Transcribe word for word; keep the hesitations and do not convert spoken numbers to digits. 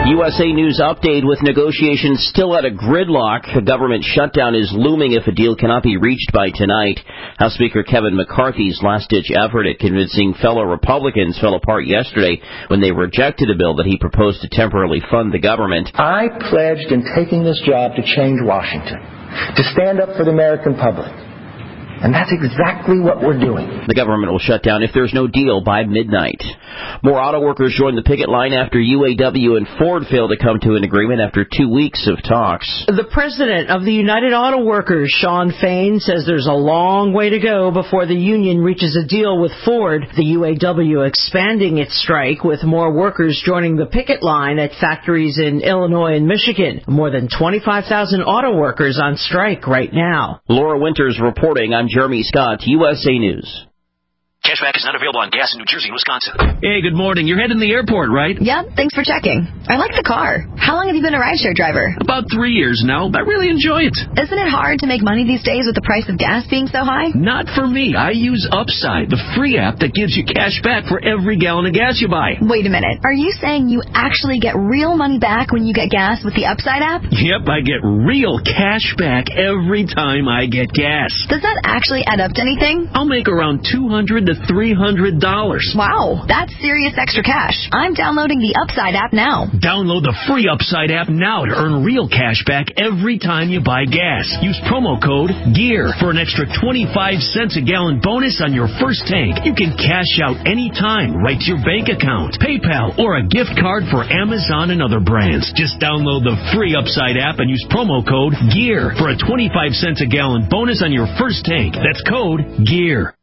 U S A News update with negotiations still at a gridlock. A government shutdown is looming if a deal cannot be reached by tonight. House Speaker Kevin McCarthy's last-ditch effort at convincing fellow Republicans fell apart yesterday when they rejected a bill that he proposed to temporarily fund the government. I pledged in taking this job to change Washington, to stand up for the American public. And that's exactly what we're doing. The government will shut down if there's no deal by midnight. More auto workers joined the picket line after U A W and Ford failed to come to an agreement after two weeks of talks. The president of the United Auto Workers, Shawn Fain, says there's a long way to go before the union reaches a deal with Ford. The U A W expanding its strike with more workers joining the picket line at factories in Illinois and Michigan. More than twenty-five thousand auto workers on strike right now. Laura Winters reporting. I'm Jeremy Scott, U S A News. Cashback is not available on gas in New Jersey and Wisconsin. Hey, good morning. You're heading to the airport, right? Yep, thanks for checking. I like the car. How long have you been a rideshare driver? About three years now. I really enjoy it. Isn't it hard to make money these days with the price of gas being so high? Not for me. I use Upside, the free app that gives you cash back for every gallon of gas you buy. Wait a minute. Are you saying you actually get real money back when you get gas with the Upside app? Yep, I get real cash back every time I get gas. Does that actually add up to anything? I'll make around two hundred to three hundred dollars. Wow, that's serious extra cash. I'm downloading the Upside app now. Download the free Upside app now to earn real cash back every time you buy gas. Use promo code GEAR for an extra twenty-five cents a gallon bonus on your first tank. You can cash out anytime right to your bank account, PayPal, or a gift card for Amazon and other brands. Just download the free Upside app and use promo code GEAR for a twenty-five cents a gallon bonus on your first tank. That's code GEAR.